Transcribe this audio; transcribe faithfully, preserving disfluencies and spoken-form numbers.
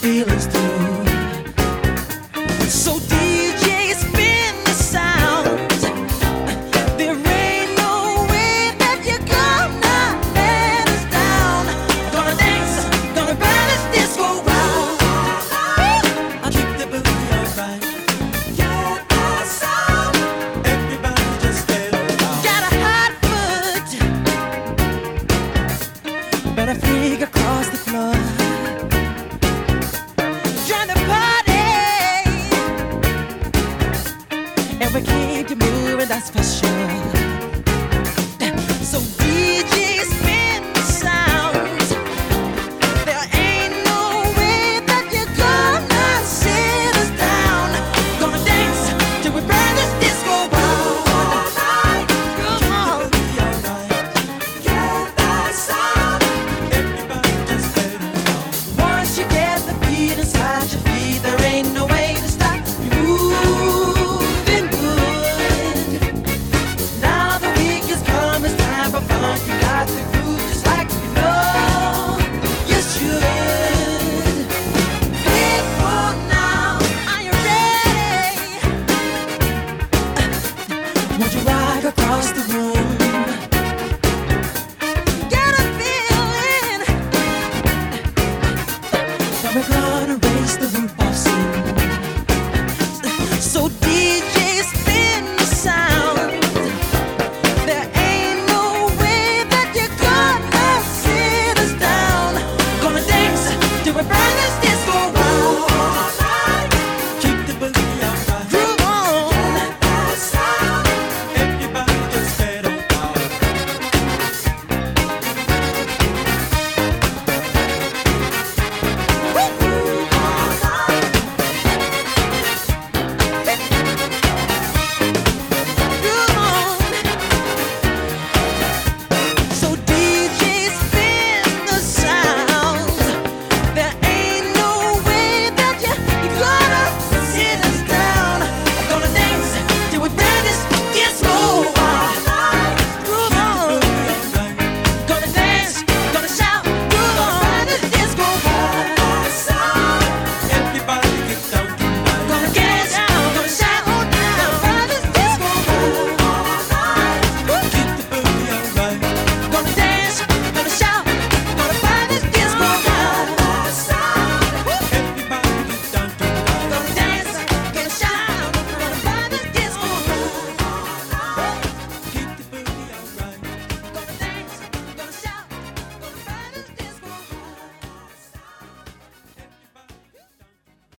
feelings through. So D J, spin the sound. There ain't no way that you're gonna let us down. Gonna dance, gonna burn this disco round. I'll keep the boogie alright. Get that sound. Everybody just get around. Got a hot foot, better flick across the floor. Trying to party, and we keep you moving, that's for sure.